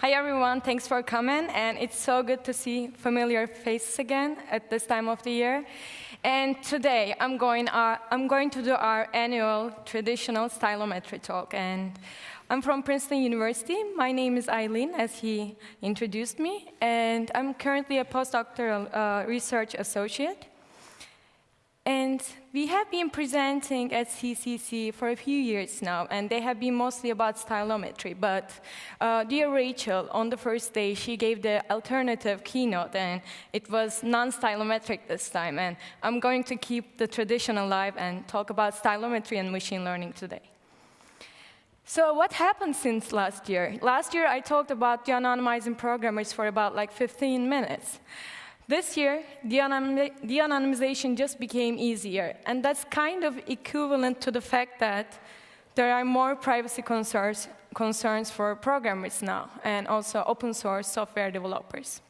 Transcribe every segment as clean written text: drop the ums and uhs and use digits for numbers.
Hi everyone, thanks for coming, and it's so good to see familiar faces again at this time of the year. And today I'm going to do our annual traditional stylometry talk. And I'm from Princeton University. My name is Eileen, as he introduced me, and I'm currently a postdoctoral research associate. And we have been presenting at CCC for a few years now, and they have been mostly about stylometry. But dear Rachel, on the first day, she gave the alternative keynote, and it was non-stylometric this time. And I'm going to keep the tradition alive and talk about stylometry and machine learning today. So what happened since last year? Last year, I talked about de-anonymizing programmers for about 15 minutes. This year, de-anonymization just became easier, and that's kind of equivalent to the fact that there are more privacy concerns for programmers now, and also open source software developers.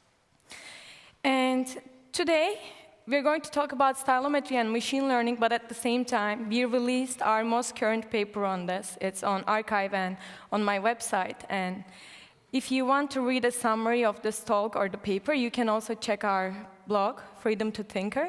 And today, we're going to talk about stylometry and machine learning, but at the same time, we released our most current paper on this. It's on arXiv and on my website. And if you want to read a summary of this talk or the paper, you can also check our blog, Freedom to Tinker.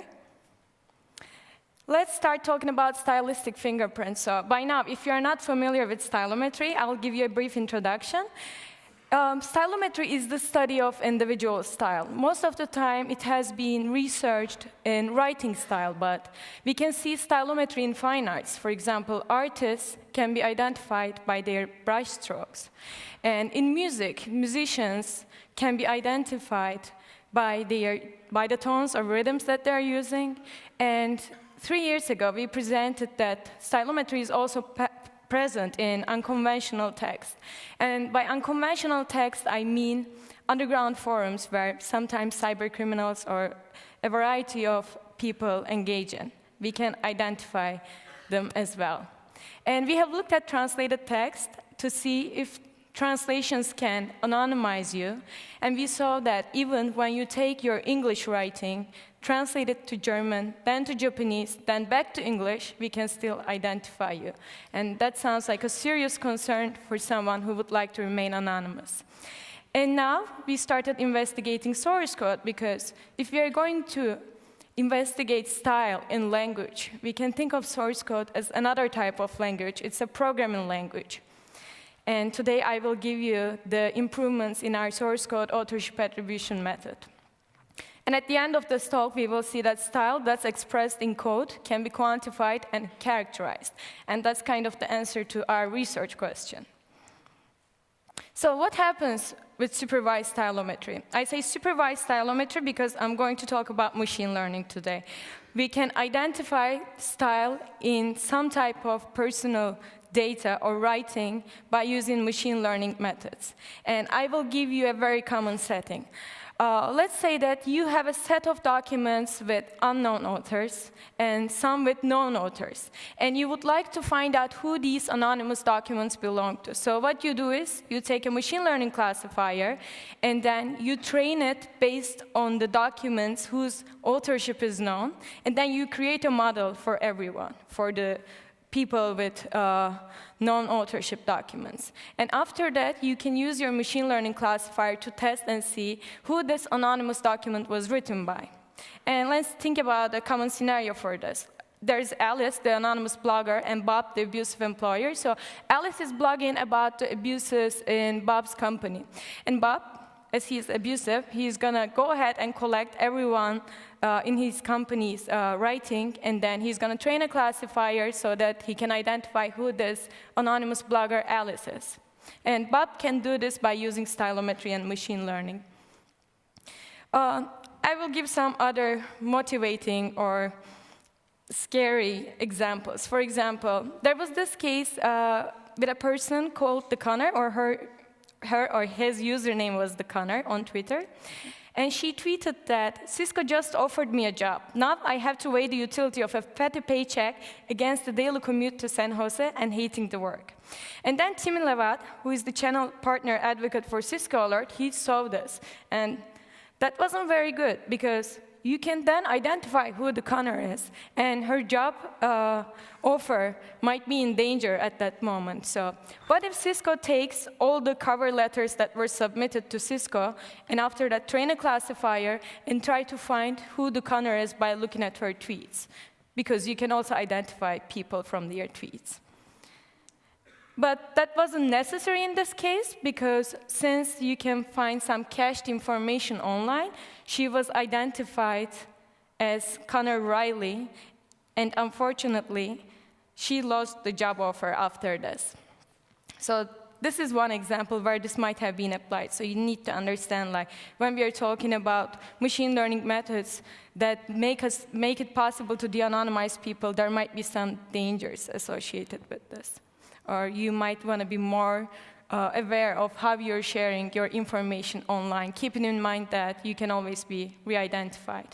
Let's start talking about stylistic fingerprints. So by now, if you're not familiar with stylometry, I will give you a brief introduction. Stylometry is the study of individual style. Most of the time, it has been researched in writing style, but we can see stylometry in fine arts. For example, artists can be identified by their brush strokes. And in music, musicians can be identified by the tones or rhythms that they're using. And 3 years ago, we presented that stylometry is also present in unconventional text. And by unconventional text, I mean underground forums where sometimes cybercriminals or a variety of people engage in. We can identify them as well. And we have looked at translated text to see if translations can anonymize you. And we saw that even when you take your English writing, translate it to German, then to Japanese, then back to English, we can still identify you. And that sounds like a serious concern for someone who would like to remain anonymous. And now we started investigating source code, because if we are going to investigate style in language, we can think of source code as another type of language. It's a programming language. And today I will give you the improvements in our source code authorship attribution method. And at the end of this talk, we will see that style that's expressed in code can be quantified and characterized. And that's kind of the answer to our research question. So what happens with supervised stylometry? I say supervised stylometry because I'm going to talk about machine learning today. We can identify style in some type of personal data or writing by using machine learning methods. And I will give you a very common setting. Let's say that you have a set of documents with unknown authors and some with known authors, and you would like to find out who these anonymous documents belong to. So what you do is you take a machine learning classifier, and then you train it based on the documents whose authorship is known, and then you create a model for everyone, for the people with known authorship documents. And after that, you can use your machine learning classifier to test and see who this anonymous document was written by. And let's think about a common scenario for this. There's Alice, the anonymous blogger, and Bob, the abusive employer. So Alice is blogging about the abuses in Bob's company. And Bob, as he's abusive, he's going to go ahead and collect everyone in his company's writing, and then he's going to train a classifier so that he can identify who this anonymous blogger Alice is. And Bob can do this by using stylometry and machine learning. I will give some other motivating or scary examples. For example, there was this case with a person called The Connor, or her or his username was The Connor on Twitter. And she tweeted that Cisco just offered me a job. Now I have to weigh the utility of a petty paycheck against the daily commute to San Jose and hating the work. And then Tim Levat, who is the channel partner advocate for Cisco Alert, he saw this. And that wasn't very good, because you can then identify who the conner is, and her job offer might be in danger at that moment. So what if Cisco takes all the cover letters that were submitted to Cisco, and after that train a classifier and try to find who the conner is by looking at her tweets? Because you can also identify people from their tweets. But that wasn't necessary in this case, because since you can find some cached information online, she was identified as Connor Riley, and unfortunately, she lost the job offer after this. So this is one example where this might have been applied. So you need to understand, like, when we are talking about machine learning methods that make it possible to de-anonymize people, there might be some dangers associated with this. Or you might want to be more aware of how you're sharing your information online, keeping in mind that you can always be re-identified.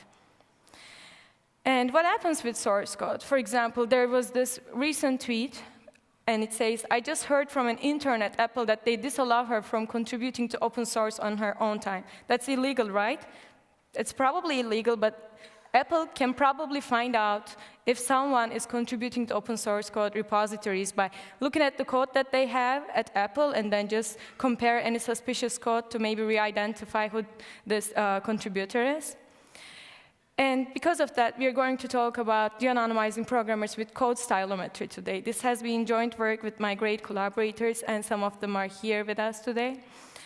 And what happens with source code? For example, there was this recent tweet, and it says, I just heard from an intern at Apple that they disallow her from contributing to open source on her own time. That's illegal, right? It's probably illegal, but Apple can probably find out if someone is contributing to open source code repositories by looking at the code that they have at Apple and then just compare any suspicious code to maybe re-identify who this contributor is. And because of that, we are going to talk about de-anonymizing programmers with code stylometry today. This has been joint work with my great collaborators, and some of them are here with us today.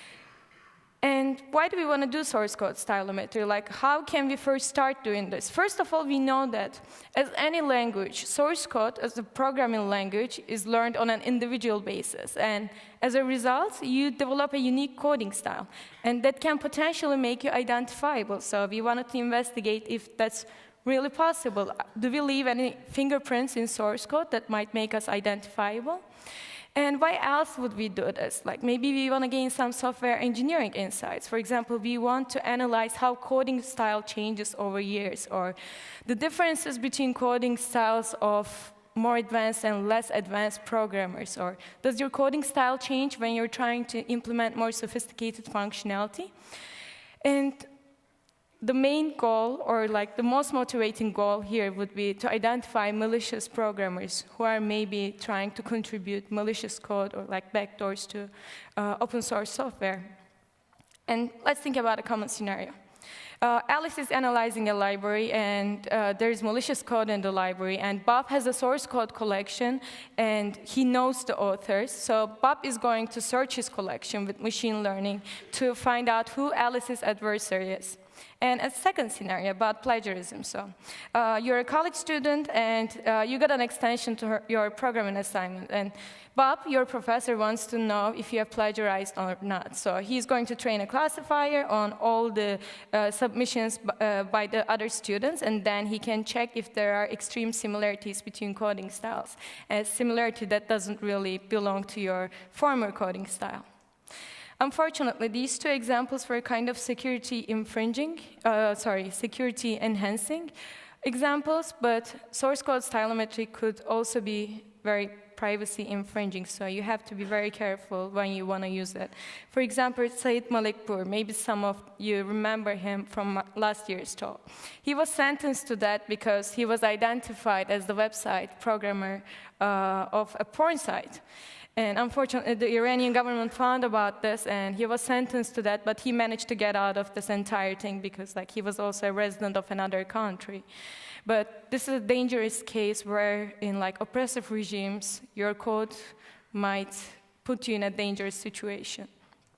And why do we want to do source code stylometry? Like, how can we first start doing this? First of all, we know that as any language, source code as a programming language is learned on an individual basis. And as a result, you develop a unique coding style. And that can potentially make you identifiable. So we wanted to investigate if that's really possible. Do we leave any fingerprints in source code that might make us identifiable? And why else would we do this? Like, maybe we want to gain some software engineering insights. For example, we want to analyze how coding style changes over years, or the differences between coding styles of more advanced and less advanced programmers. Or does your coding style change when you're trying to implement more sophisticated functionality? And the main goal, or like the most motivating goal here, would be to identify malicious programmers who are maybe trying to contribute malicious code or like backdoors to open source software. And let's think about a common scenario. Alice is analyzing a library, and there's malicious code in the library, and Bob has a source code collection, and he knows the authors. So Bob is going to search his collection with machine learning to find out who Alice's adversary is. And a second scenario about plagiarism. So you're a college student, and you got an extension to your programming assignment. And Bob, your professor, wants to know if you have plagiarized or not. So he's going to train a classifier on all the submissions by the other students, and then he can check if there are extreme similarities between coding styles, a similarity that doesn't really belong to your former coding style. Unfortunately, these two examples were kind of security enhancing examples, but source code stylometry could also be very privacy infringing, so you have to be very careful when you want to use it. For example, Saeed Malikpour, maybe some of you remember him from last year's talk. He was sentenced to that because he was identified as the website programmer of a porn site. And unfortunately, the Iranian government found about this, and he was sentenced to that, but he managed to get out of this entire thing because he was also a resident of another country. But this is a dangerous case where in oppressive regimes, your code might put you in a dangerous situation.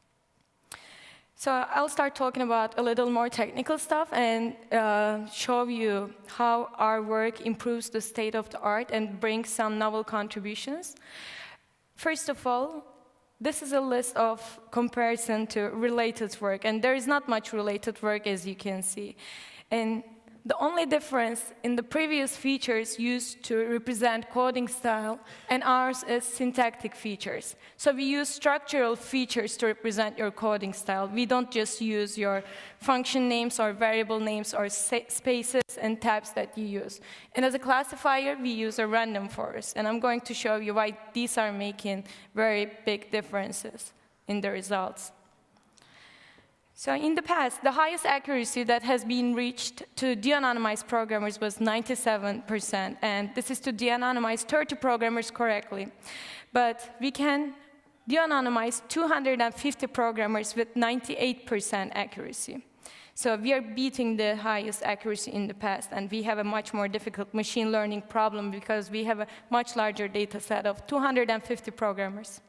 So I'll start talking about a little more technical stuff and show you how our work improves the state of the art and brings some novel contributions. First of all, this is a list of comparison to related work, and there is not much related work, as you can see. And the only difference in the previous features used to represent coding style and ours is syntactic features. So we use structural features to represent your coding style. We don't just use your function names or variable names or spaces and tabs that you use. And as a classifier, we use a random forest. And I'm going to show you why these are making very big differences in the results. So in the past, the highest accuracy that has been reached to de-anonymize programmers was 97%, and this is to de-anonymize 30 programmers correctly. But we can de-anonymize 250 programmers with 98% accuracy. So we are beating the highest accuracy in the past, and we have a much more difficult machine learning problem because we have a much larger data set of 250 programmers.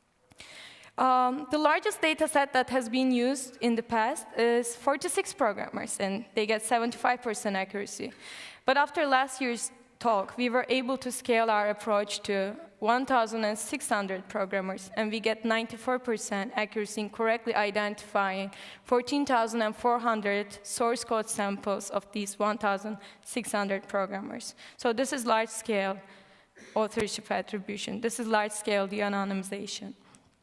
The largest data set that has been used in the past is 46 programmers, and they get 75% accuracy. But after last year's talk, we were able to scale our approach to 1,600 programmers, and we get 94% accuracy in correctly identifying 14,400 source code samples of these 1,600 programmers. So this is large-scale authorship attribution. This is large-scale de-anonymization.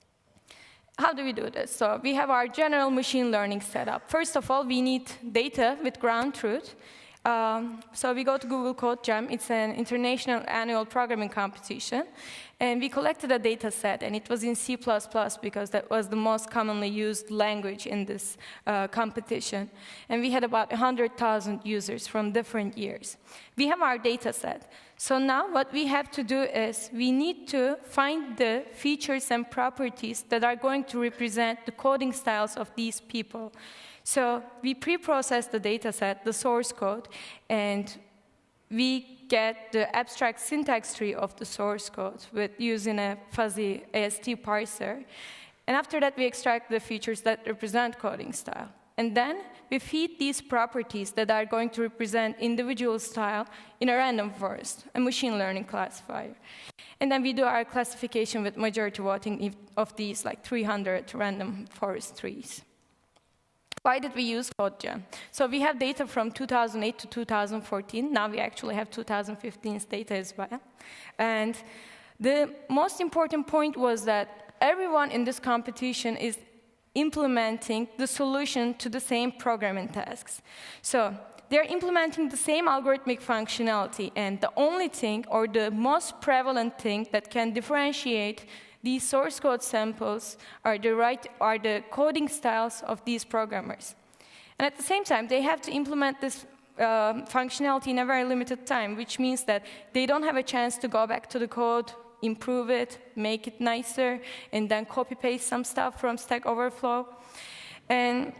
How do we do this? So we have our general machine learning setup. First of all, we need data with ground truth. So we go to Google Code Jam. It's an international annual programming competition. And we collected a data set, and it was in C++ because that was the most commonly used language in this competition. And we had about 100,000 users from different years. We have our data set. So now what we have to do is we need to find the features and properties that are going to represent the coding styles of these people. So we pre-process the data set, the source code, and we get the abstract syntax tree of the source code with using a fuzzy AST parser. And after that, we extract the features that represent coding style. And then we feed these properties that are going to represent individual style in a random forest, a machine learning classifier. And then we do our classification with majority voting of these like 300 random forest trees. Why did we use CodeGen? So we have data from 2008 to 2014. Now we actually have 2015's data as well. And the most important point was that everyone in this competition is implementing the solution to the same programming tasks. So they're implementing the same algorithmic functionality, and the only thing, or the most prevalent thing that can differentiate these source code samples are the coding styles of these programmers. And at the same time, they have to implement this functionality in a very limited time, which means that they don't have a chance to go back to the code, improve it, make it nicer, and then copy-paste some stuff from Stack Overflow. And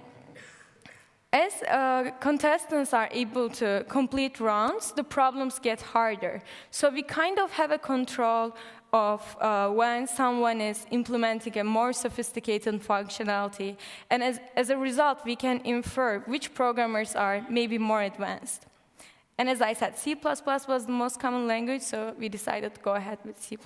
as contestants are able to complete rounds, the problems get harder. So we kind of have a control of when someone is implementing a more sophisticated functionality. And as a result, we can infer which programmers are maybe more advanced. And as I said, C++ was the most common language, so we decided to go ahead with C++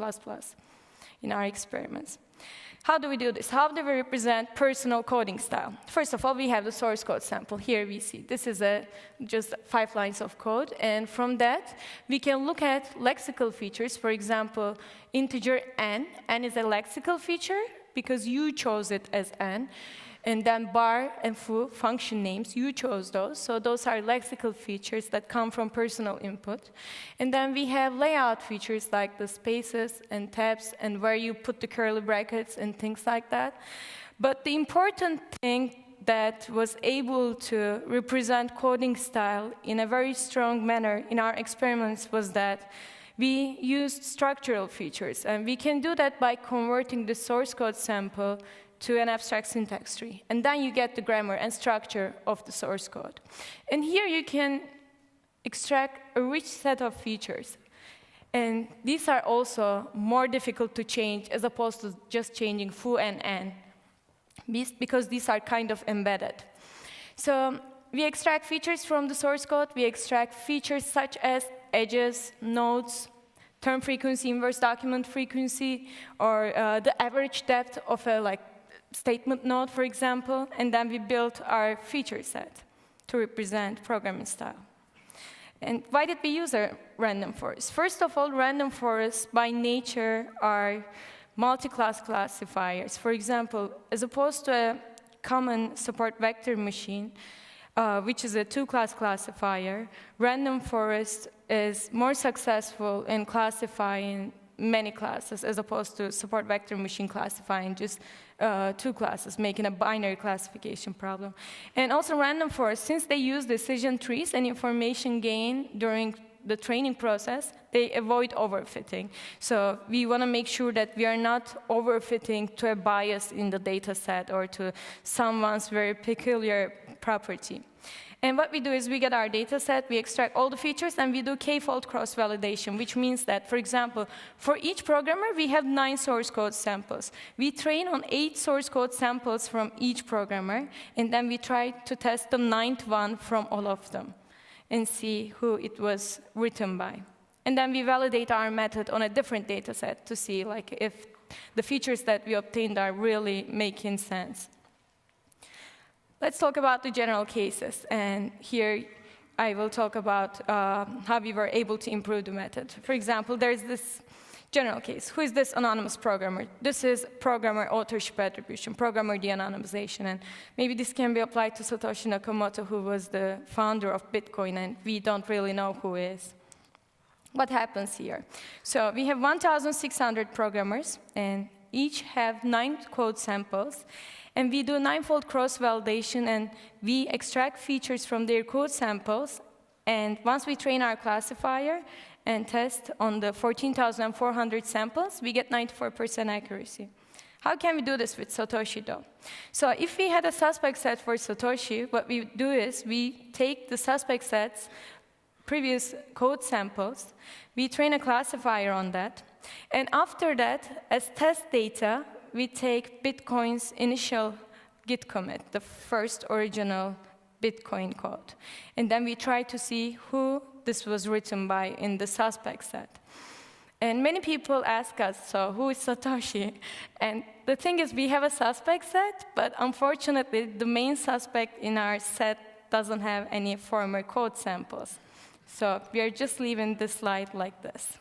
in our experiments. How do we do this? How do we represent personal coding style? First of all, we have the source code sample. Here we see this is just 5 lines of code. And from that, we can look at lexical features. For example, integer n. N is a lexical feature because you chose it as n. And then bar and foo, function names, you chose those. So those are lexical features that come from personal input. And then we have layout features like the spaces and tabs and where you put the curly brackets and things like that. But the important thing that was able to represent coding style in a very strong manner in our experiments was that we used structural features. And we can do that by converting the source code sample to an abstract syntax tree. And then you get the grammar and structure of the source code. And here you can extract a rich set of features. And these are also more difficult to change as opposed to just changing foo and n, because these are kind of embedded. So we extract features from the source code. We extract features such as edges, nodes, term frequency, inverse document frequency, or the average depth of a statement node, for example, and then we built our feature set to represent programming style. And why did we use a random forest? First of all, random forests by nature are multi-class classifiers. For example, as opposed to a common support vector machine, which is a 2-class classifier, random forest is more successful in classifying many classes, as opposed to support vector machine classifying just 2 classes, making a binary classification problem. And also random forest, since they use decision trees and information gain during the training process, they avoid overfitting. So we want to make sure that we are not overfitting to a bias in the data set or to someone's very peculiar property. And what we do is we get our data set, we extract all the features, and we do k-fold cross-validation, which means that, for example, for each programmer, we have 9 source code samples. We train on 8 source code samples from each programmer, and then we try to test the 9th one from all of them and see who it was written by. And then we validate our method on a different data set to see like, if the features that we obtained are really making sense. Let's talk about the general cases, and here I will talk about how we were able to improve the method. For example, there's this general case. Who is this anonymous programmer? This is programmer authorship attribution, programmer de-anonymization, and maybe this can be applied to Satoshi Nakamoto, who was the founder of Bitcoin, and we don't really know who is. What happens here? So we have 1,600 programmers, and each have 9 code samples. And we do 9-fold cross-validation, and we extract features from their code samples. And once we train our classifier and test on the 14,400 samples, we get 94% accuracy. How can we do this with Satoshi, though? So if we had a suspect set for Satoshi, what we do is we take the suspect set's previous code samples, we train a classifier on that, and after that, as test data, we take Bitcoin's initial Git commit, the first original Bitcoin code. And then we try to see who this was written by in the suspect set. And many people ask us, so who is Satoshi? And the thing is, we have a suspect set, but unfortunately, the main suspect in our set doesn't have any former code samples. So we are just leaving this slide like this.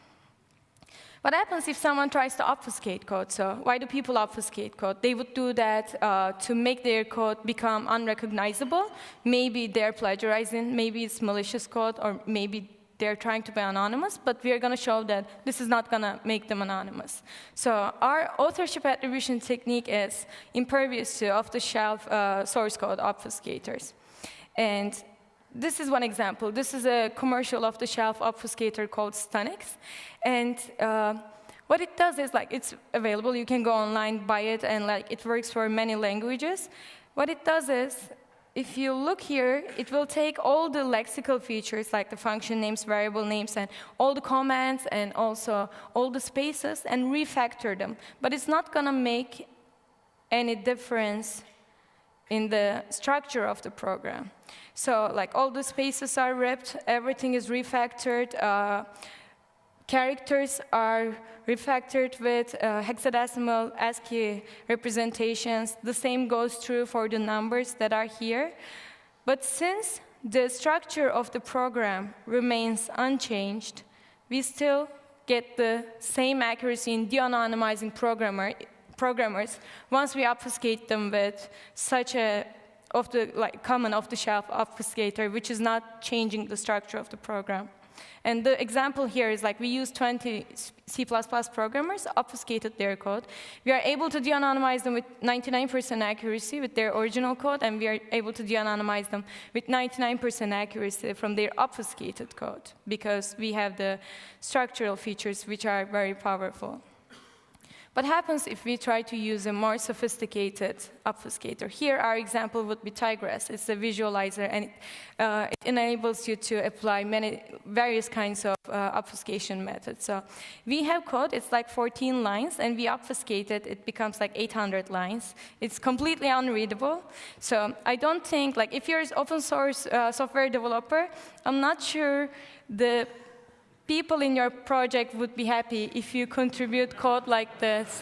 What happens if someone tries to obfuscate code? So why do people obfuscate code? They would do that to make their code become unrecognizable. Maybe they're plagiarizing, maybe it's malicious code, or maybe they're trying to be anonymous, but we're going to show that this is not going to make them anonymous. So our authorship attribution technique is impervious to off-the-shelf source code obfuscators. And this is one example. This is a commercial off-the-shelf obfuscator called Stunix. And what it does is, like, it's available. You can go online, buy it, and like it works for many languages. What it does is, if you look here, it will take all the lexical features, like the function names, variable names, and all the commands, and also all the spaces, and refactor them. But it's not going to make any difference in the structure of the program. So like all the spaces are ripped, everything is refactored, characters are refactored with hexadecimal ASCII representations. The same goes true for the numbers that are here. But since the structure of the program remains unchanged, we still get the same accuracy in de-anonymizing programmers once we obfuscate them with such a common off-the-shelf obfuscator, which is not changing the structure of the program. And the example here is like we use 20 C++ programmers, obfuscated their code. We are able to de-anonymize them with 99% accuracy with their original code, and we are able to de-anonymize them with 99% accuracy from their obfuscated code, because we have the structural features which are very powerful. What happens if we try to use a more sophisticated obfuscator? Here, our example would be Tigress. It's a visualizer, and it enables you to apply various kinds of obfuscation methods. So we have code. It's like 14 lines, and we obfuscate it. It becomes like 800 lines. It's completely unreadable. So I don't think, like, if you're an open source software developer, I'm not sure the people in your project would be happy if you contribute code like this.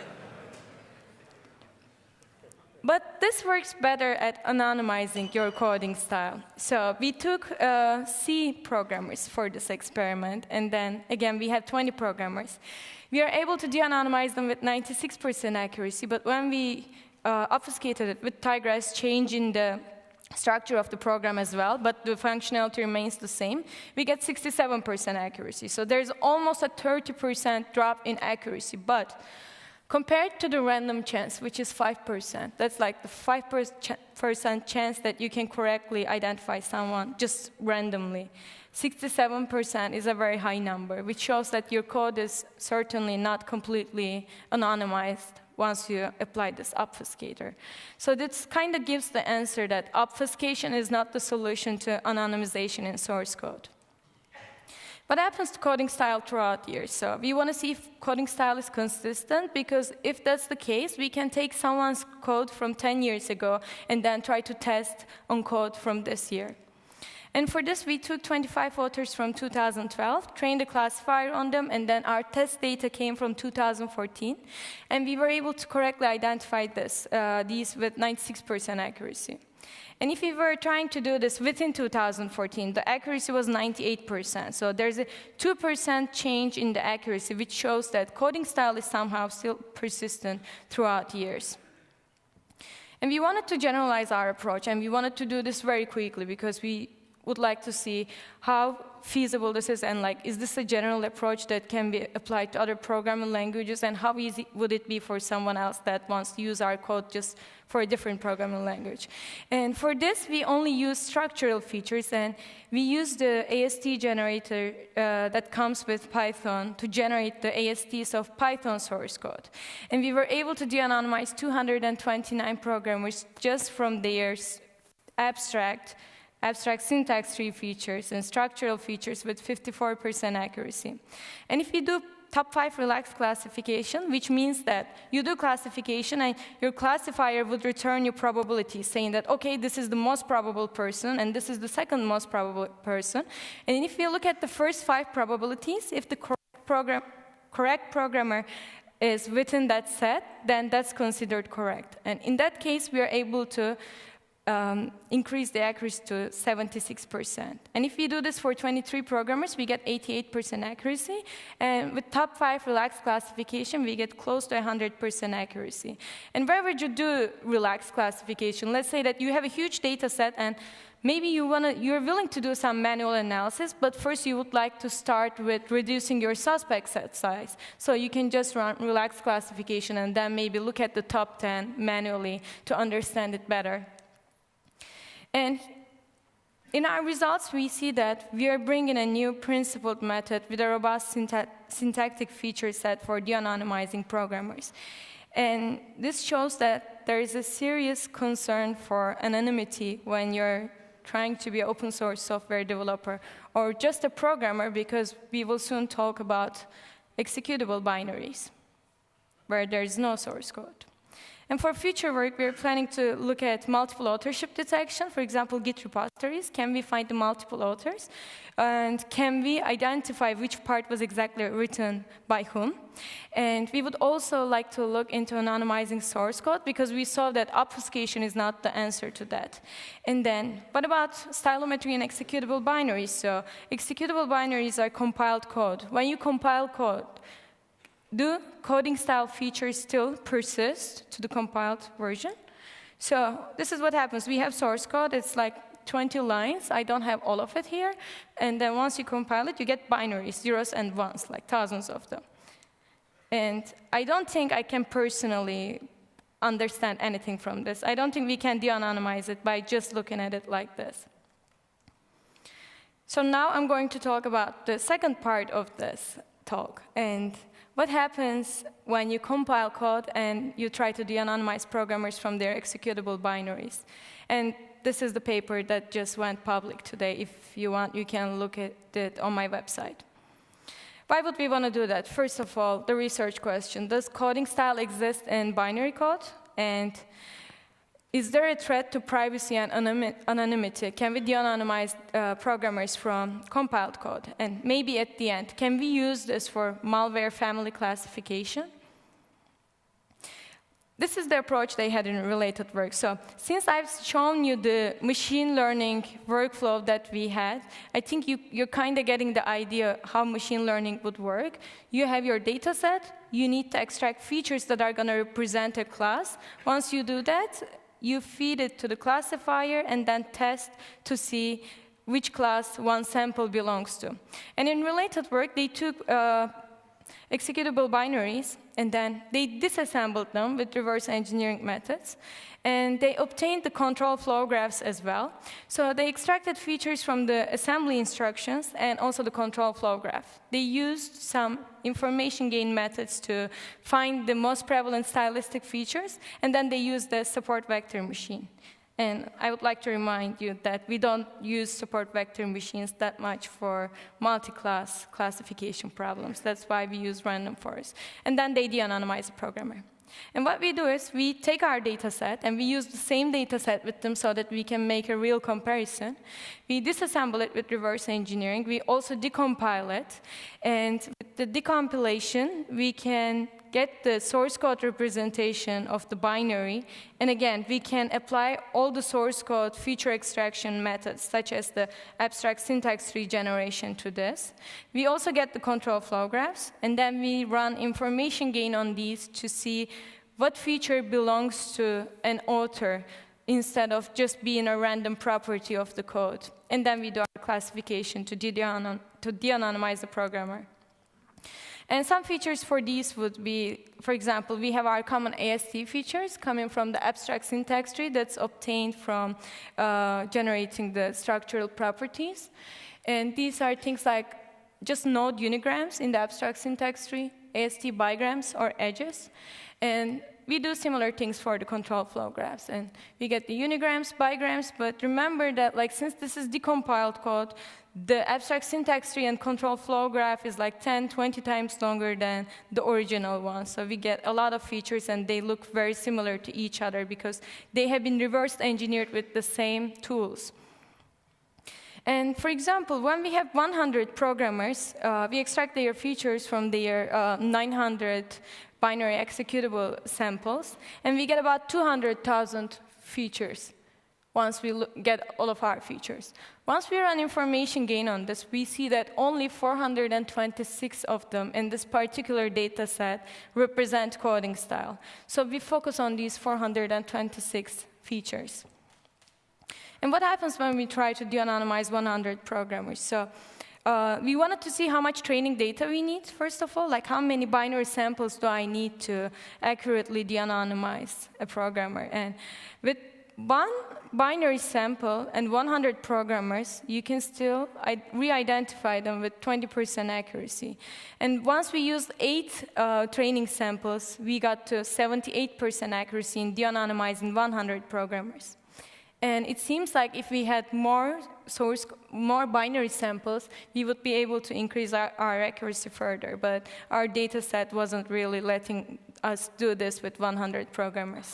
But this works better at anonymizing your coding style. So we took C programmers for this experiment, and then, again, we had 20 programmers. We are able to de-anonymize them with 96% accuracy, but when we obfuscated it with Tigress, changing the structure of the program as well, but the functionality remains the same, we get 67% accuracy. So there's almost a 30% drop in accuracy. But compared to the random chance, which is 5%, that's like the 5% chance that you can correctly identify someone just randomly. 67% is a very high number, which shows that your code is certainly not completely anonymized once you apply this obfuscator. So this kind of gives the answer that obfuscation is not the solution to anonymization in source code. What happens to coding style throughout years? So we want to see if coding style is consistent, because if that's the case, we can take someone's code from 10 years ago and then try to test on code from this year. And for this, we took 25 authors from 2012, trained a classifier on them, and then our test data came from 2014. And we were able to correctly identify these with 96% accuracy. And if we were trying to do this within 2014, the accuracy was 98%. So there's a 2% change in the accuracy, which shows that coding style is somehow still persistent throughout years. And we wanted to generalize our approach, and we wanted to do this very quickly, because we would like to see how feasible this is, and is this a general approach that can be applied to other programming languages, and how easy would it be for someone else that wants to use our code just for a different programming language. And for this, we only use structural features, and we use the AST generator that comes with Python to generate the ASTs of Python source code. And we were able to de-anonymize 229 programmers just from their abstract syntax tree features and structural features with 54% accuracy. And if you do top 5 relaxed classification, which means that you do classification and your classifier would return you probability, saying that, okay, this is the most probable person and this is the second most probable person. And if you look at the first 5 probabilities, if the correct programmer is within that set, then that's considered correct. And in that case, we are able to increase the accuracy to 76%. And if we do this for 23 programmers, we get 88% accuracy. And with top 5 relaxed classification, we get close to 100% accuracy. And where would you do relaxed classification? Let's say that you have a huge data set, and maybe you're willing to do some manual analysis, but first you would like to start with reducing your suspect set size. So you can just run relaxed classification and then maybe look at the top 10 manually to understand it better. And in our results, we see that we are bringing a new principled method with a robust syntactic feature set for de-anonymizing programmers. And this shows that there is a serious concern for anonymity when you're trying to be an open source software developer or just a programmer, because we will soon talk about executable binaries where there is no source code. And for future work, we're planning to look at multiple authorship detection. For example, Git repositories. Can we find the multiple authors? And can we identify which part was exactly written by whom? And we would also like to look into anonymizing source code, because we saw that obfuscation is not the answer to that. And then, what about stylometry and executable binaries? So executable binaries are compiled code. When you compile code, do coding style features still persist to the compiled version? So this is what happens. We have source code. It's like 20 lines. I don't have all of it here. And then once you compile it, you get binaries, zeros and ones, like thousands of them. And I don't think I can personally understand anything from this. I don't think we can de-anonymize it by just looking at it like this. So now I'm going to talk about the second part of this talk. And what happens when you compile code and you try to de-anonymize programmers from their executable binaries? And this is the paper that just went public today. If you want, you can look at it on my website. Why would we want to do that? First of all, the research question. Does coding style exist in binary code? And is there a threat to privacy and anonymity? Can we de-anonymize programmers from compiled code? And maybe at the end, can we use this for malware family classification? This is the approach they had in related work. So since I've shown you the machine learning workflow that we had, I think you're kind of getting the idea how machine learning would work. You have your data set. You need to extract features that are going to represent a class. Once you do that, you feed it to the classifier and then test to see which class one sample belongs to. And in related work, they took executable binaries, and then they disassembled them with reverse engineering methods. And they obtained the control flow graphs as well. So they extracted features from the assembly instructions and also the control flow graph. They used some information gain methods to find the most prevalent stylistic features, and then they used the support vector machine. And I would like to remind you that we don't use support vector machines that much for multi-class classification problems. That's why we use random forest. And then they de-anonymize the programmer. And what we do is we take our data set and we use the same data set with them so that we can make a real comparison. We disassemble it with reverse engineering. We also decompile it. And with the decompilation, we can get the source code representation of the binary. And again, we can apply all the source code feature extraction methods, such as the abstract syntax tree generation to this. We also get the control flow graphs, and then we run information gain on these to see what feature belongs to an author instead of just being a random property of the code. And then we do our classification to de-anonymize the programmer. And some features for these would be, for example, we have our common AST features coming from the abstract syntax tree that's obtained from generating the structural properties. And these are things like just node unigrams in the abstract syntax tree, AST bigrams or edges. And we do similar things for the control flow graphs. And we get the unigrams, bigrams, but remember that since this is decompiled code, the abstract syntax tree and control flow graph is 10, 20 times longer than the original one. So we get a lot of features, and they look very similar to each other because they have been reverse engineered with the same tools. And for example, when we have 100 programmers, we extract their features from their 900 binary executable samples, and we get about 200,000 features once we get all of our features. Once we run information gain on this, we see that only 426 of them in this particular data set represent coding style. So we focus on these 426 features. And what happens when we try to de-anonymize 100 programmers? So we wanted to see how much training data we need, first of all, how many binary samples do I need to accurately de-anonymize a programmer. And with one binary sample and 100 programmers, you can still re-identify them with 20% accuracy. And once we used 8 training samples, we got to 78% accuracy in de-anonymizing 100 programmers. And it seems like if we had more binary samples, we would be able to increase our accuracy further. But our data set wasn't really letting us do this with 100 programmers.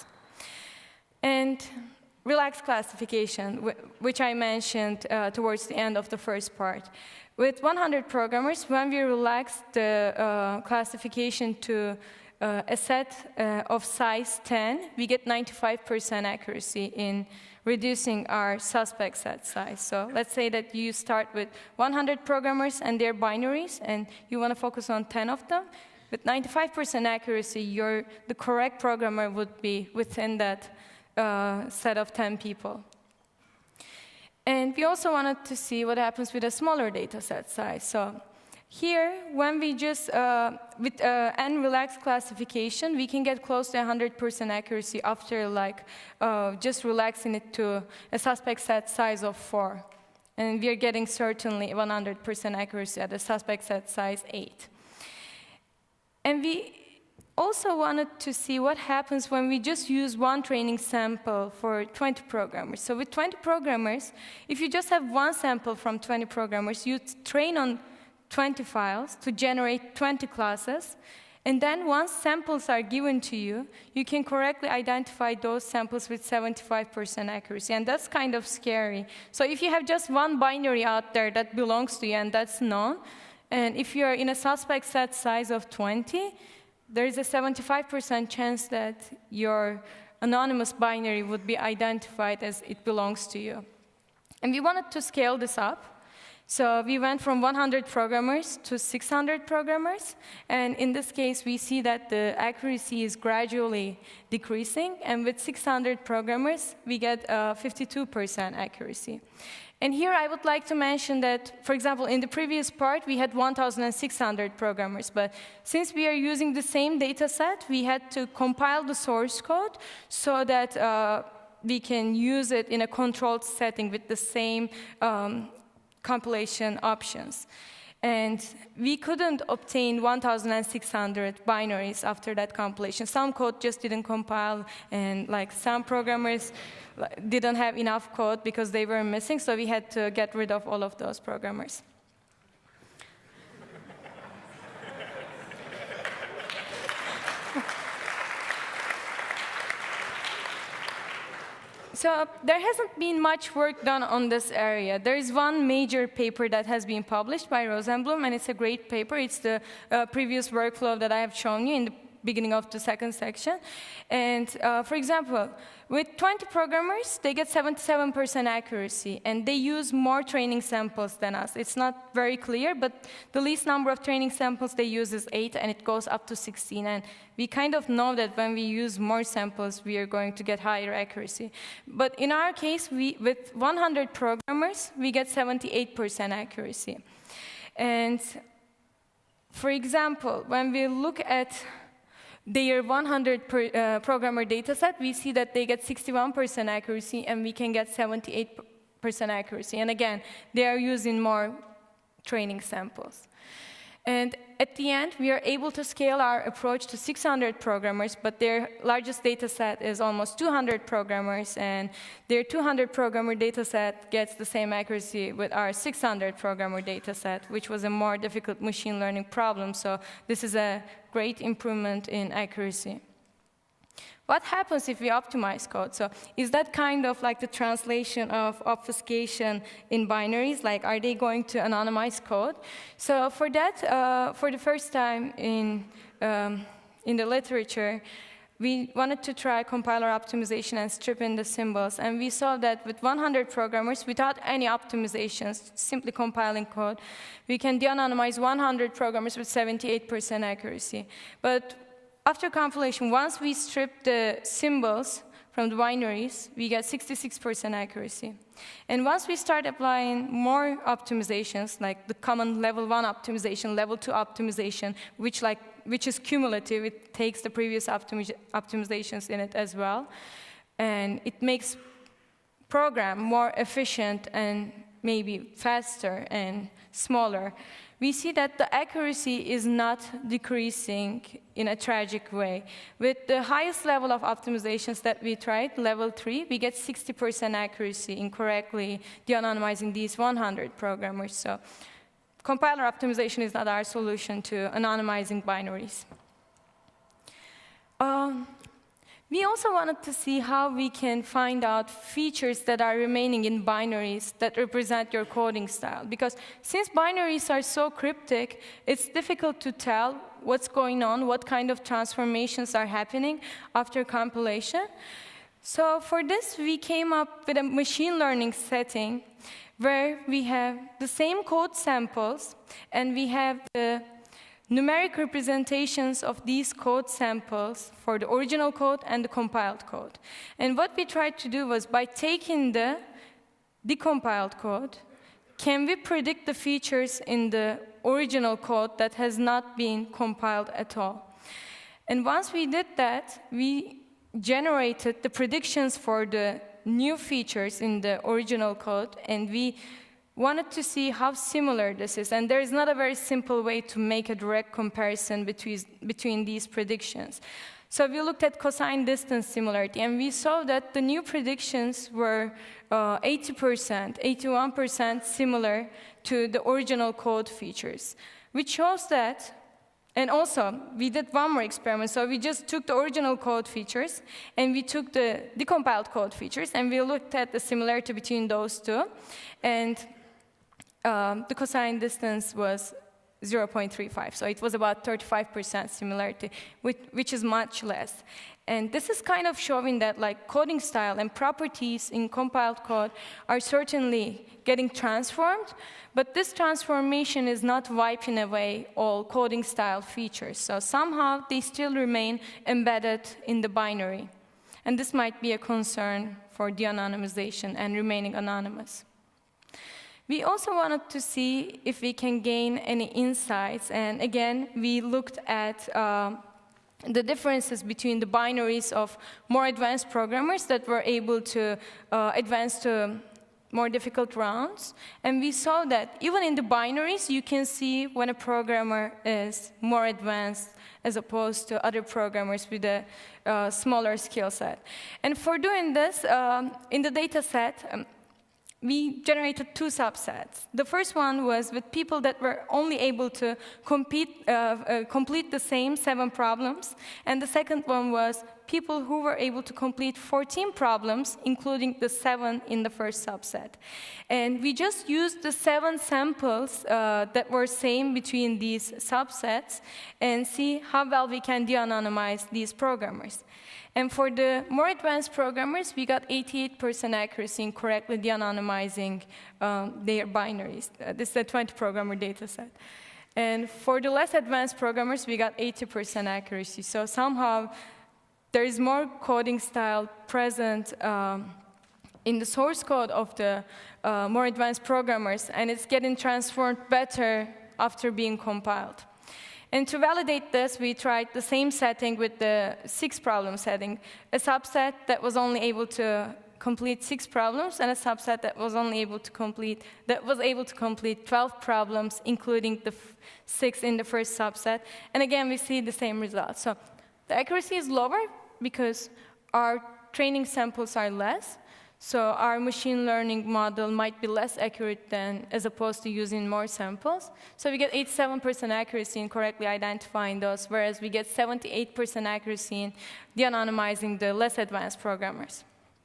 And relaxed classification, which I mentioned towards the end of the first part. With 100 programmers, when we relax the classification to a set of size 10, we get 95% accuracy in reducing our suspect set size. So let's say that you start with 100 programmers and their binaries, and you want to focus on 10 of them. With 95% accuracy, the correct programmer would be within that set of 10 people. And we also wanted to see what happens with a smaller data set size. So here, when we just, with n-relaxed classification, we can get close to 100% accuracy after just relaxing it to a suspect set size of 4. And we are getting certainly 100% accuracy at a suspect set size 8. And we also wanted to see what happens when we just use one training sample for 20 programmers. So with 20 programmers, if you just have one sample from 20 programmers, you train on 20 files to generate 20 classes. And then once samples are given to you, you can correctly identify those samples with 75% accuracy. And that's kind of scary. So if you have just one binary out there that belongs to you and that's known, and if you're in a suspect set size of 20, there is a 75% chance that your anonymous binary would be identified as it belongs to you. And we wanted to scale this up. So we went from 100 programmers to 600 programmers. And in this case, we see that the accuracy is gradually decreasing. And with 600 programmers, we get 52% accuracy. And here I would like to mention that, for example, in the previous part, we had 1,600 programmers. But since we are using the same data set, we had to compile the source code so that we can use it in a controlled setting with the same compilation options. And we couldn't obtain 1,600 binaries after that compilation. Some code just didn't compile, and like some programmers didn't have enough code because they were missing, so we had to get rid of all of those programmers. So there hasn't been much work done on this area. There is one major paper that has been published by Rosenblum, and it's a great paper. It's the previous workflow that I have shown you in the beginning of the second section. And for example, with 20 programmers, they get 77% accuracy, and they use more training samples than us. It's not very clear, but the least number of training samples they use is 8, and it goes up to 16. And we kind of know that when we use more samples, we are going to get higher accuracy. But in our case, with 100 programmers, we get 78% accuracy. And for example, when we look at their 100 programmer data set, we see that they get 61% accuracy, and we can get 78% accuracy. And again, they are using more training samples. And at the end, we are able to scale our approach to 600 programmers, but their largest data set is almost 200 programmers, and their 200 programmer data set gets the same accuracy with our 600 programmer data set, which was a more difficult machine learning problem. So this is a great improvement in accuracy. What happens if we optimize code? So is that kind of like the translation of obfuscation in binaries? Like, are they going to anonymize code? So for that, for the first time in the literature, we wanted to try compiler optimization and strip in the symbols. And we saw that with 100 programmers, without any optimizations, simply compiling code, we can de-anonymize 100 programmers with 78% accuracy. But after compilation, once we strip the symbols from the binaries, we get 66% accuracy. And once we start applying more optimizations, like the common level 1 optimization, level 2 optimization, which is cumulative, it takes the previous optimizations in it as well, and it makes program more efficient and maybe faster and smaller, we see that the accuracy is not decreasing in a tragic way. With the highest level of optimizations that we tried, level 3, we get 60% accuracy in correctly de-anonymizing these 100 programmers. So compiler optimization is not our solution to anonymizing binaries. We also wanted to see how we can find out features that are remaining in binaries that represent your coding style. Because since binaries are so cryptic, it's difficult to tell what's going on, what kind of transformations are happening after compilation. So for this, we came up with a machine learning setting where we have the same code samples, and we have the numeric representations of these code samples for the original code and the compiled code. And what we tried to do was, by taking the decompiled code, can we predict the features in the original code that has not been compiled at all? And once we did that, we generated the predictions for the new features in the original code, and we wanted to see how similar this is. And there is not a very simple way to make a direct comparison between these predictions. So we looked at cosine distance similarity, and we saw that the new predictions were 80%, 81% similar to the original code features, which shows that. And also, we did one more experiment. So we just took the original code features, and we took the decompiled code features, and we looked at the similarity between those two. And the cosine distance was 0.35. So it was about 35% similarity, which is much less. And this is kind of showing that like coding style and properties in compiled code are certainly getting transformed, but this transformation is not wiping away all coding style features. So somehow they still remain embedded in the binary. And this might be a concern for de-anonymization and remaining anonymous. We also wanted to see if we can gain any insights, and again, we looked at the differences between the binaries of more advanced programmers that were able to advance to more difficult rounds. And we saw that even in the binaries, you can see when a programmer is more advanced as opposed to other programmers with a smaller skill set. And for doing this, in the data set, we generated two subsets. The first one was with people that were only able to complete the same 7 problems. And the second one was people who were able to complete 14 problems, including the 7 in the first subset. And we just used the 7 samples that were same between these subsets and see how well we can de-anonymize these programmers. And for the more advanced programmers, we got 88% accuracy in correctly de-anonymizing their binaries. This is a 20-programmer data set. And for the less advanced programmers, we got 80% accuracy. So somehow, there is more coding style present in the source code of the more advanced programmers, and it's getting transformed better after being compiled. And to validate this, we tried the same setting with the 6-problem setting, a subset that was only able to complete 6 problems, and a subset that was only able to complete 12 problems, including the 6 in the first subset. And again, we see the same results. So the accuracy is lower because our training samples are less. So our machine learning model might be less accurate than as opposed to using more samples. So we get 87% accuracy in correctly identifying those, whereas we get 78% accuracy in de-anonymizing the less advanced programmers.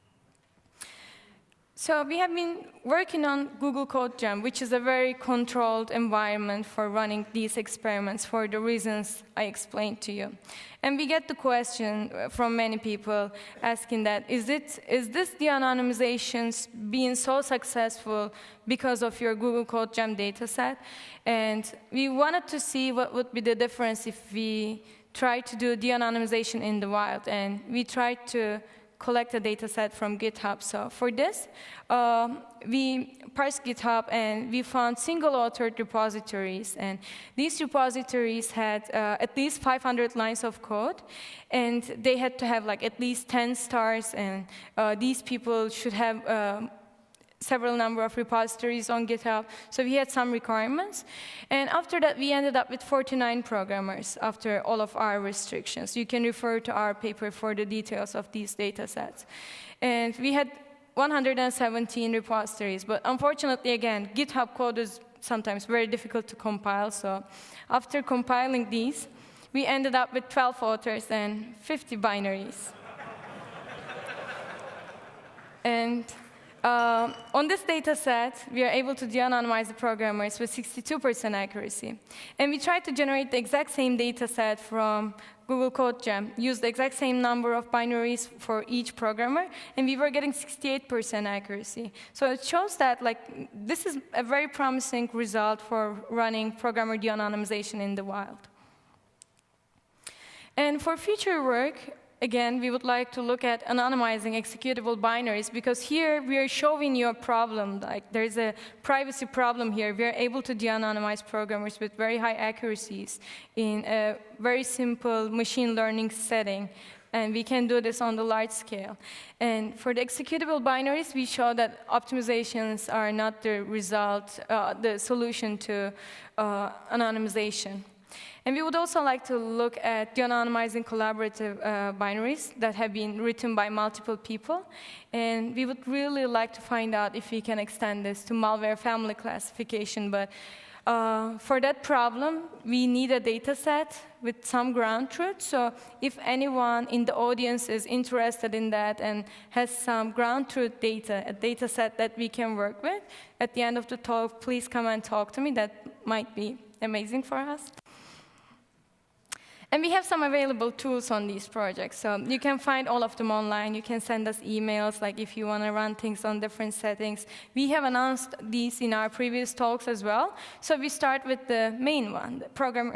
So we have been working on Google Code Jam, which is a very controlled environment for running these experiments for the reasons I explained to you. And we get the question from many people asking that, is this de-anonymization being so successful because of your Google Code Jam dataset? And we wanted to see what would be the difference if we try to do de-anonymization in the wild. And we tried to collect a data set from GitHub. So for this, we parsed GitHub and we found single-authored repositories. And these repositories had at least 500 lines of code, and they had to have like at least 10 stars, and these people should have several number of repositories on GitHub. So we had some requirements. And after that, we ended up with 49 programmers after all of our restrictions. You can refer to our paper for the details of these data sets. And we had 117 repositories. But unfortunately, again, GitHub code is sometimes very difficult to compile. So after compiling these, we ended up with 12 authors and 50 binaries. And on this data set, we are able to de-anonymize the programmers with 62% accuracy. And we tried to generate the exact same data set from Google Code Jam, use the exact same number of binaries for each programmer, and we were getting 68% accuracy. So it shows that this is a very promising result for running programmer de-anonymization in the wild. And for future work, again, we would like to look at anonymizing executable binaries, because here we are showing you a problem. Like there's a privacy problem here. We are able to de-anonymize programmers with very high accuracies in a very simple machine learning setting. And we can do this on the large scale. And for the executable binaries, we show that optimizations are not the result, the solution to anonymization. And we would also like to look at de-anonymizing collaborative binaries that have been written by multiple people. And we would really like to find out if we can extend this to malware family classification. But for that problem, we need a data set with some ground truth. So if anyone in the audience is interested in that and has some ground truth data, a data set that we can work with, at the end of the talk, please come and talk to me. That might be amazing for us. And we have some available tools on these projects. So you can find all of them online. You can send us emails, like if you want to run things on different settings. We have announced these in our previous talks as well. So we start with the main one, the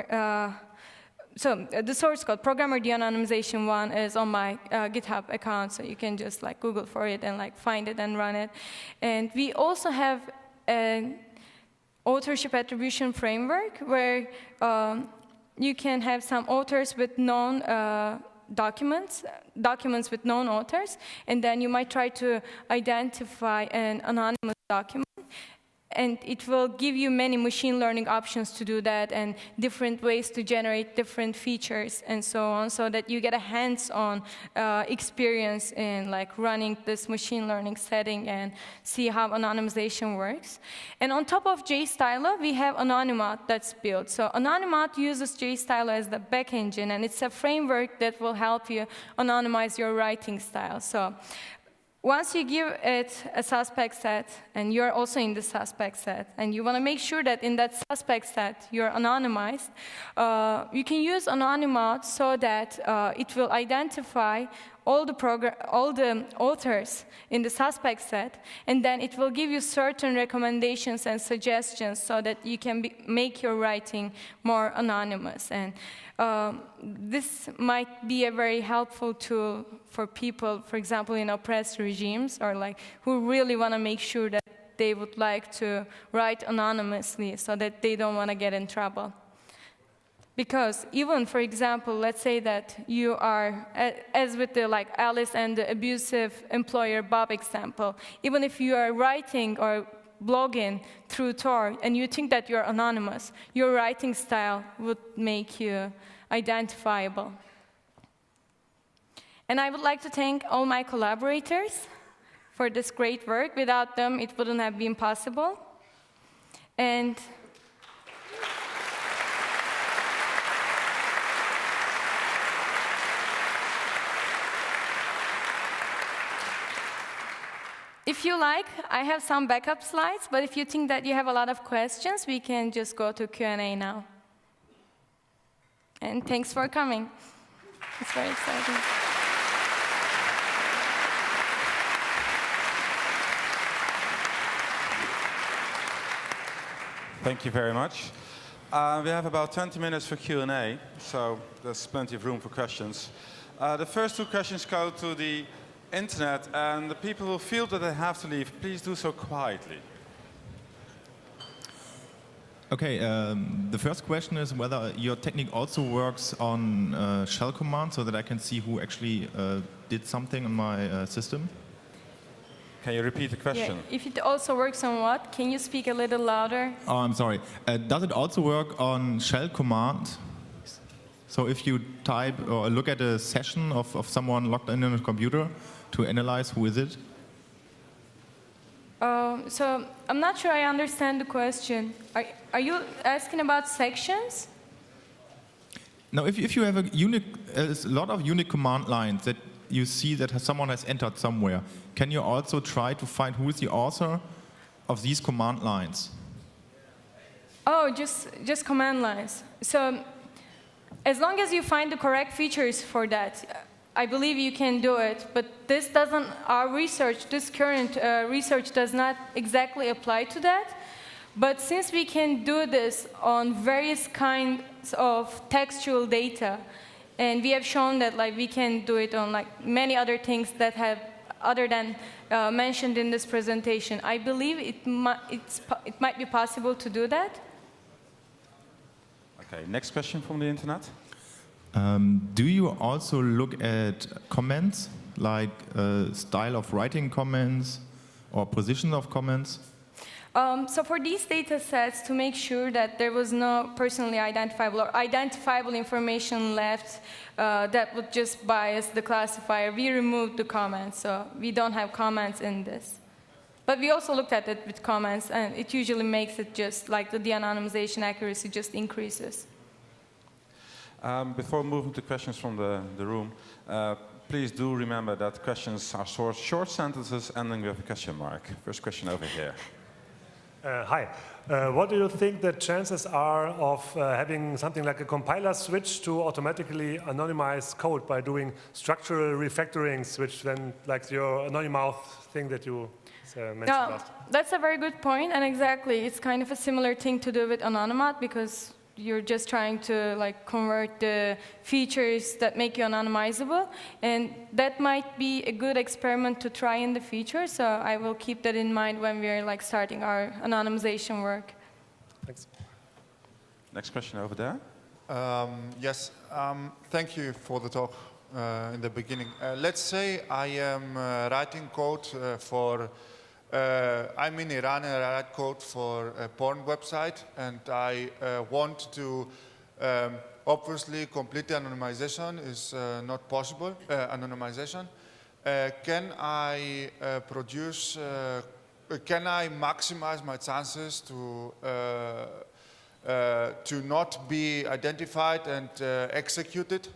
the source code, Programmer de-anonymization 1, is on my GitHub account. So you can just like Google for it and like find it and run it. And we also have an authorship attribution framework where you can have some authors with known documents with known authors, and then you might try to identify an anonymous document. And it will give you many machine learning options to do that and different ways to generate different features and so on, so that you get a hands-on experience in like running this machine learning setting and see how anonymization works. And on top of JStylo, we have Anonymot that's built. So Anonymot uses JStylo as the back engine, and it's a framework that will help you anonymize your writing style. So once you give it a suspect set, and you're also in the suspect set, and you want to make sure that in that suspect set you're anonymized, you can use Anonymot so that it will identify all the authors in the suspect set, and then it will give you certain recommendations and suggestions so that you can make your writing more anonymous. And this might be a very helpful tool for people, for example, in oppressed regimes, or like who really want to make sure that they would like to write anonymously so that they don't want to get in trouble. Because even, for example, let's say that you are, as with the like Alice and the abusive employer Bob example, even if you are writing or blogging through Tor and you think that you're anonymous, your writing style would make you identifiable. And I would like to thank all my collaborators for this great work. Without them, it wouldn't have been possible. And if you like, I have some backup slides, but if you think that you have a lot of questions, we can just go to Q&A now. And thanks for coming. It's very exciting. Thank you very much. We have about 20 minutes for Q&A, so there's plenty of room for questions. The first two questions go to the internet, and the people who feel that they have to leave, please do so quietly. Okay, the first question is whether your technique also works on shell commands, so that I can see who actually did something on my system. Can you repeat the question? Yeah, if it also works on what? Can you speak a little louder? Oh, I'm sorry. Does it also work on shell command? So if you type or look at a session of someone logged in on a computer to analyze who is it? So I'm not sure I understand the question. Are you asking about sections? No, if you have a lot of unique command lines that you see that someone has entered somewhere, can you also try to find who is the author of these command lines? Oh, just command lines. So as long as you find the correct features for that, I believe you can do it, but this doesn't, our research, this current research does not exactly apply to that. But since we can do this on various kinds of textual data, and we have shown that like we can do it on like many other things that have, other than mentioned in this presentation, I believe it might be possible to do that. Okay, next question from the internet. Do you also look at comments, like style of writing comments or position of comments? So for these data sets, to make sure that there was no personally identifiable or identifiable information left that would just bias the classifier, we removed the comments. So we don't have comments in this. But we also looked at it with comments, and it usually makes it just like the de-anonymization accuracy just increases. Before moving to questions from the room, please do remember that questions are short sentences ending with a question mark. First question over here. Hi. What do you think the chances are of having something like a compiler switch to automatically anonymize code by doing structural refactorings, which then, like your anonymouth thing that you mentioned last? That's a very good point, and exactly, it's kind of a similar thing to do with Anonymat, because you're just trying to convert the features that make you anonymizable, and that might be a good experiment to try in the future. So I will keep that in mind when we're starting our anonymization work. Thanks. Next question over there. Yes, thank you for the talk in the beginning. Let's say I am writing code for. I'm in Iran and I write code for a porn website, and I want to, obviously, complete anonymization is not possible, anonymization. Can I can I maximize my chances to not be identified and executed?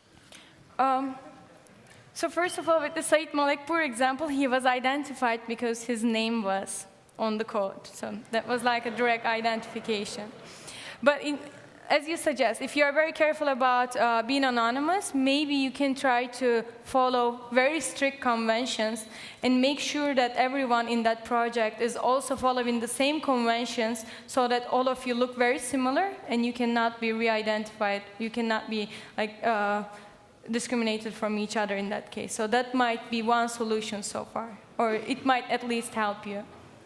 So first of all, with the Said Malekpour example, he was identified because his name was on the code. So that was like a direct identification. But as you suggest, if you are very careful about being anonymous, maybe you can try to follow very strict conventions and make sure that everyone in that project is also following the same conventions, so that all of you look very similar and you cannot be re-identified. You cannot be discriminated from each other in that case. So that might be one solution so far, or it might at least help you.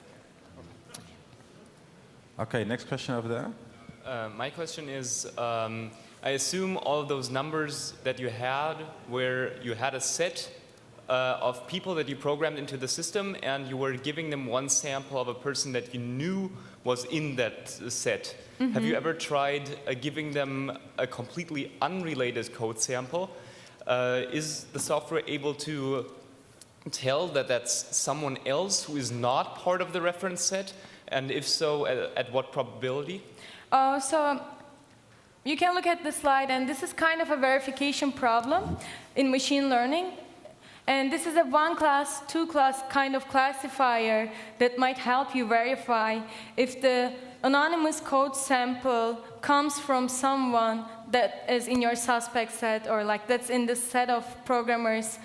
Okay, next question over there. My question is, I assume all of those numbers that you had, where you had a set of people that you programmed into the system, and you were giving them one sample of a person that you knew was in that set. Mm-hmm. Have you ever tried giving them a completely unrelated code sample? Is the software able to tell that that's someone else who is not part of the reference set? And if so, at what probability? So you can look at the slide, and this is kind of a verification problem in machine learning. And this is a one-class, two-class kind of classifier that might help you verify if the anonymous code sample comes from someone that is in your suspect set, or that's in the set of programmers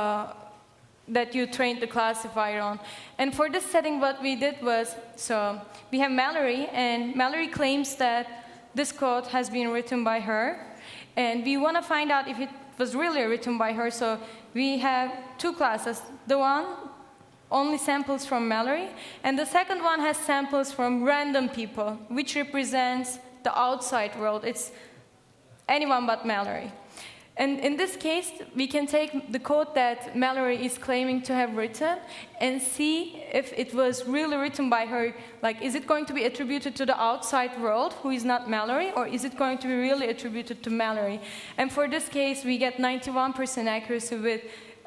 that you trained the classifier on. And for this setting, what we did was, so we have Mallory, and Mallory claims that this code has been written by her, and we want to find out if it was really written by her. So we have two classes. The one only samples from Mallory, and the second one has samples from random people, which represents the outside world. It's anyone but Mallory. And in this case, we can take the code that Mallory is claiming to have written and see if it was really written by her. Is it going to be attributed to the outside world, who is not Mallory, or is it going to be really attributed to Mallory? And for this case, we get 91% accuracy with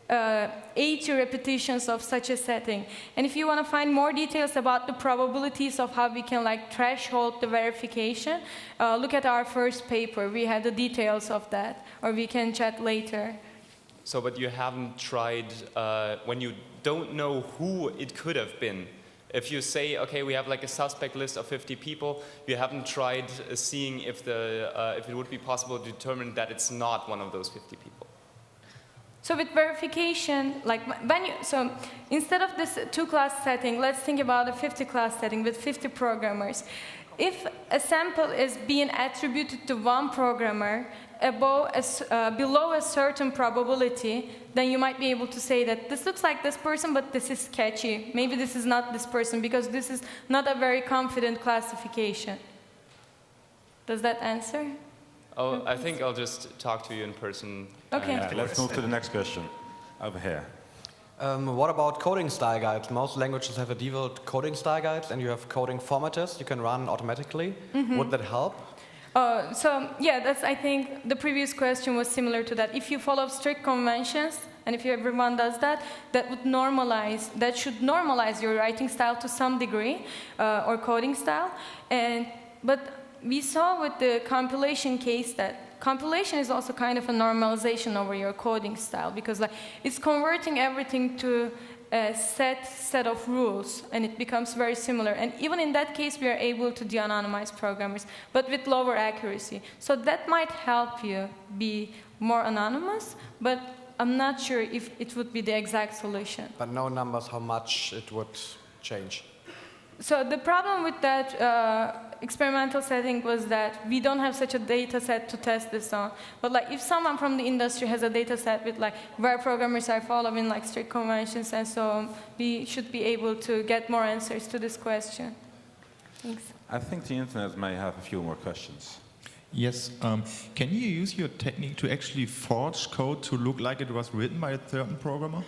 80 repetitions of such a setting. And if you want to find more details about the probabilities of how we can threshold the verification, look at our first paper. We have the details of that, or we can chat later. So, but you haven't tried, when you don't know who it could have been, if you say, okay, we have a suspect list of 50 people, you haven't tried seeing if it would be possible to determine that it's not one of those 50 people? So with verification, so instead of this two-class setting, let's think about a 50-class setting with 50 programmers. If a sample is being attributed to one programmer below a certain probability, then you might be able to say that this looks like this person, but this is sketchy. Maybe this is not this person, because this is not a very confident classification. Does that answer? Oh, I think I'll just talk to you in person. Okay. Let's move to the next question over here. What about coding style guides? Most languages have a default coding style guides, and you have coding formatters you can run automatically. Mm-hmm. Would that help? I think the previous question was similar to that. If you follow strict conventions, and if everyone does that, that should normalize your writing style to some degree, or coding style. But we saw with the compilation case that compilation is also kind of a normalization over your coding style, because it's converting everything to a set of rules, and it becomes very similar. And even in that case, we are able to de-anonymize programmers, but with lower accuracy. So that might help you be more anonymous, but I'm not sure if it would be the exact solution. But no numbers how much it would change. So the problem with that experimental setting was that we don't have such a data set to test this on. But like if someone from the industry has a data set with like where programmers are following like strict conventions and so on, we should be able to get more answers to this question. Thanks. I think the internet may have a few more questions. Yes. Can you use your technique to actually forge code to look like it was written by a certain programmer?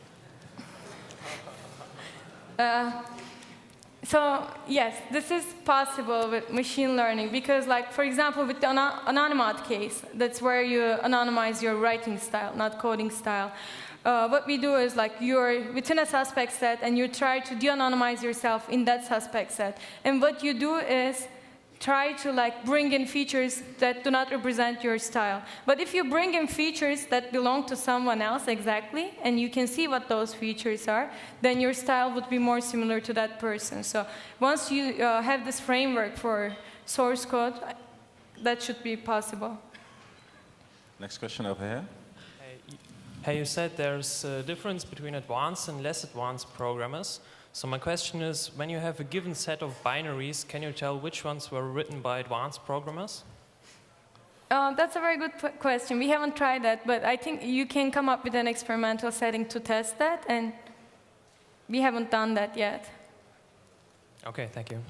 So yes, this is possible with machine learning because, like, for example, with the Anonymat case, that's where you anonymize your writing style, not coding style. What we do is, like, you're within a suspect set and you try to de-anonymize yourself in that suspect set. And what you do is try to like bring in features that do not represent your style. But if you bring in features that belong to someone else exactly, and you can see what those features are, then your style would be more similar to that person. So once you have this framework for source code, that should be possible. Next question over here. Hey, you said there's a difference between advanced and less advanced programmers. So my question is, when you have a given set of binaries, can you tell which ones were written by advanced programmers? That's a very good question. We haven't tried that, but I think you can come up with an experimental setting to test that, and we haven't done that yet. Okay, thank you.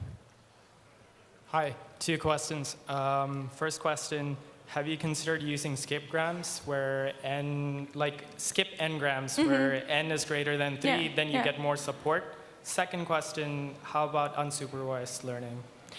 Hi, 2 questions. First question, have you considered using skipgrams where n, like skip n-grams where n is greater than 3, then you get more support? Second question, how about unsupervised learning?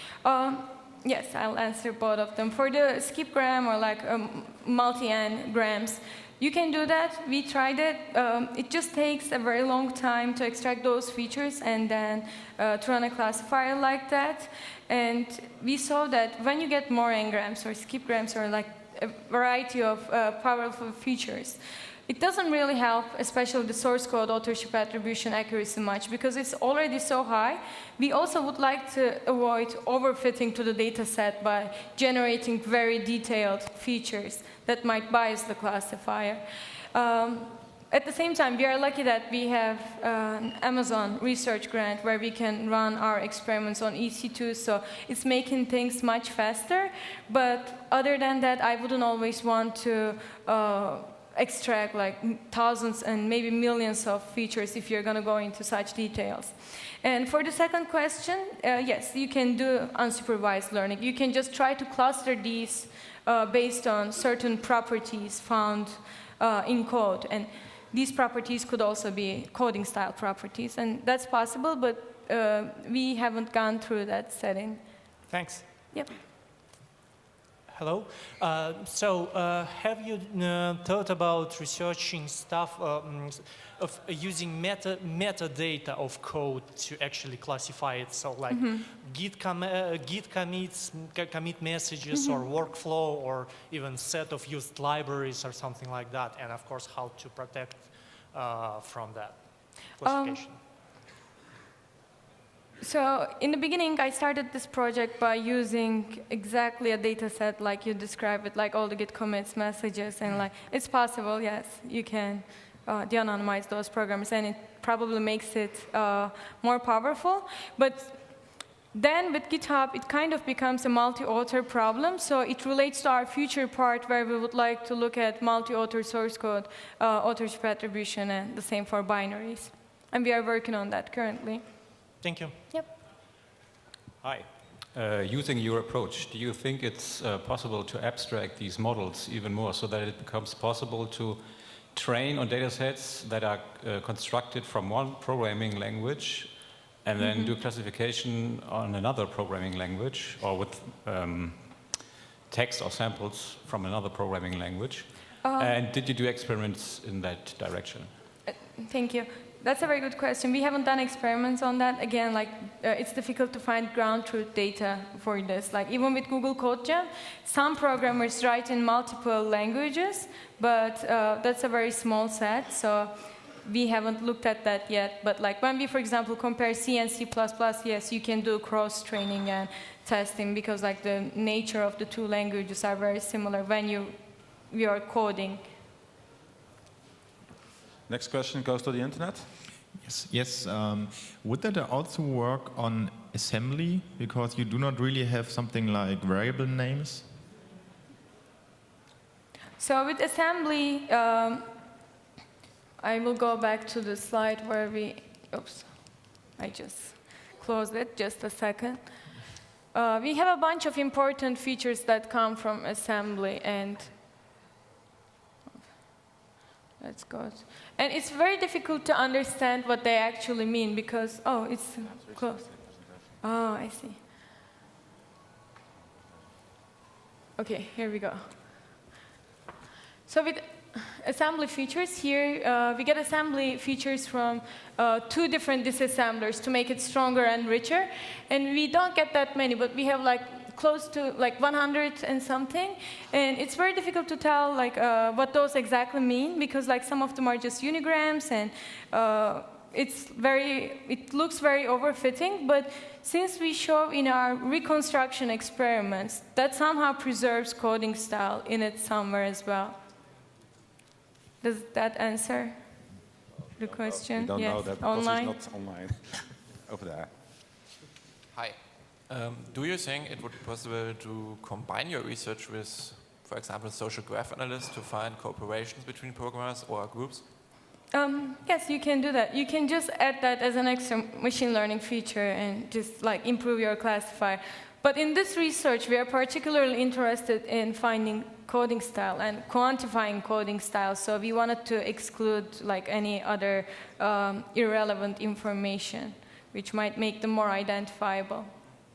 Yes, I'll answer both of them. For the skipgram or like multi-n grams, you can do that. We tried it. It just takes a very long time to extract those features and then to run a classifier like that. And we saw that when you get more n-grams or skipgrams or like a variety of powerful features, it doesn't really help, especially the source code authorship attribution accuracy much, because it's already so high. We also would like to avoid overfitting to the data set by generating very detailed features that might bias the classifier. At the same time, we are lucky that we have an Amazon research grant where we can run our experiments on EC2, so it's making things much faster. But other than that, I wouldn't always want to extract like thousands and maybe millions of features if you're going to go into such details. And for the second question, yes, you can do unsupervised learning. You can just try to cluster these based on certain properties found in code. And these properties could also be coding style properties. And that's possible, but we haven't gone through that setting. Thanks. Yep. Hello. Have you thought about researching stuff of using metadata of code to actually classify it? So, like Git commits, commit messages, or workflow, or even set of used libraries, or something like that. And of course, how to protect from that classification. So in the beginning, I started this project by using exactly a data set like you described it, like all the Git commits messages, and like it's possible, yes, you can de-anonymize those programs, and it probably makes it more powerful. But then with GitHub, it kind of becomes a multi-author problem, so it relates to our future part where we would like to look at multi-author source code, authorship attribution, and the same for binaries. And we are working on that currently. Thank you. Yep. Hi. Using your approach, do you think it's possible to abstract these models even more so that it becomes possible to train on data sets that are constructed from one programming language and then do classification on another programming language or with text or samples from another programming language? And did you do experiments in that direction? Thank you. That's a very good question. We haven't done experiments on that. Again, like it's difficult to find ground truth data for this. Like even with Google CodeGen, some programmers write in multiple languages, but that's a very small set. So we haven't looked at that yet. But like when we, for example, compare C and C++, yes, you can do cross-training and testing because like the nature of the two languages are very similar when you are coding. Next question goes to the internet. Yes. Would that also work on assembly? Because you do not really have something like variable names? So with assembly, I will go back to the slide where oops, I just closed it, just a second. We have a bunch of important features that come from assembly, and let's go. And it's very difficult to understand what they actually mean because, oh, it's close. Oh, I see. Okay, here we go. So with assembly features here, we get assembly features from 2 different disassemblers to make it stronger and richer. And we don't get that many, but we have like close to like 100 and something. And it's very difficult to tell like what those exactly mean because like some of them are just unigrams and it looks very overfitting. But since we show in our reconstruction experiments, that somehow preserves coding style in it somewhere as well. Does that answer the question? We don't know that because online? it's not online. Over there. Hi. Do you think it would be possible to combine your research with, for example, social graph analysts to find cooperations between programmers or groups? Yes, you can do that. You can just add that as an extra machine learning feature and just like improve your classifier. But in this research, we are particularly interested in finding coding style and quantifying coding style. So we wanted to exclude like any other irrelevant information, which might make them more identifiable.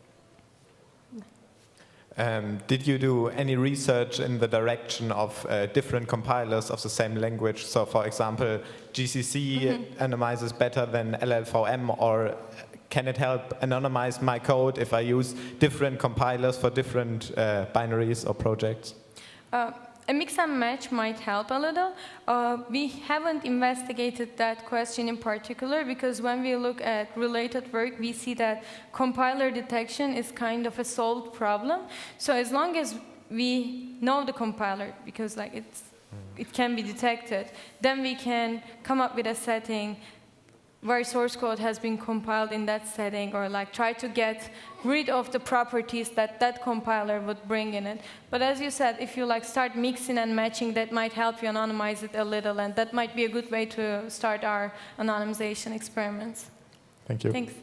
Did you do any research in the direction of different compilers of the same language? So, for example, GCC anonymizes better than LLVM, or can it help anonymize my code if I use different compilers for different binaries or projects? A mix and match might help a little. We haven't investigated that question in particular because when we look at related work, we see that compiler detection is kind of a solved problem. So as long as we know the compiler, because like it can be detected, then we can come up with a setting where source code has been compiled in that setting, or like try to get rid of the properties that that compiler would bring in it. But as you said, if you like start mixing and matching, that might help you anonymize it a little, and that might be a good way to start our anonymization experiments. Thank you. Thanks.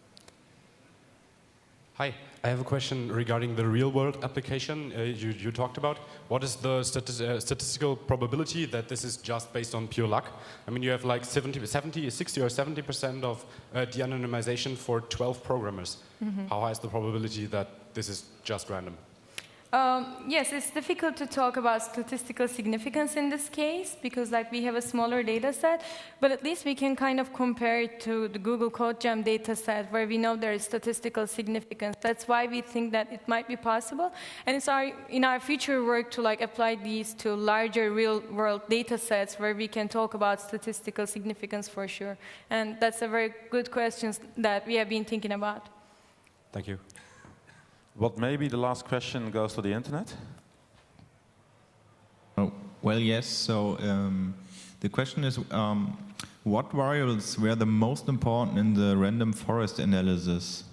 Hi, I have a question regarding the real-world application you talked about. What is the statistical probability that this is just based on pure luck? I mean, you have like 60 or 70% of de-anonymization for 12 programmers. How high is the probability that this is just random? Yes, it's difficult to talk about statistical significance in this case because like we have a smaller data set, but at least we can kind of compare it to the Google CodeGem data set where we know there is statistical significance. That's why we think that it might be possible. And it's in our future work to like apply these to larger real-world data sets where we can talk about statistical significance for sure. And that's a very good question that we have been thinking about. Thank you. What maybe the last question goes to the internet? Oh, well, yes. So the question is, what variables were the most important in the random forest analysis?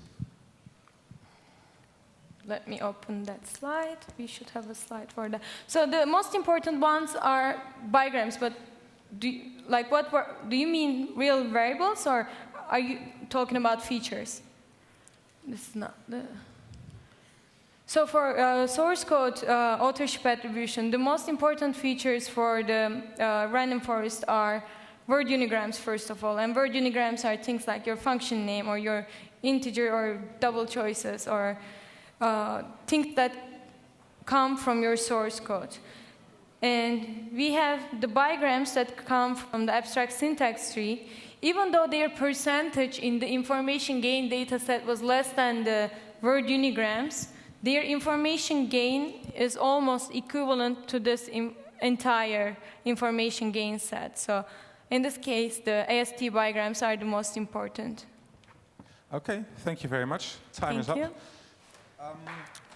Let me open that slide. We should have a slide for that. So the most important ones are bigrams, but do you mean real variables, or are you talking about features? This is not the... So for source code authorship attribution, the most important features for the random forest are word unigrams, first of all. And word unigrams are things like your function name or your integer or double choices or things that come from your source code. And we have the bigrams that come from the abstract syntax tree. Even though their percentage in the information gain data set was less than the word unigrams, their information gain is almost equivalent to this entire information gain set. So in this case, the AST bigrams are the most important. Okay, thank you very much. Time is up. Thank you.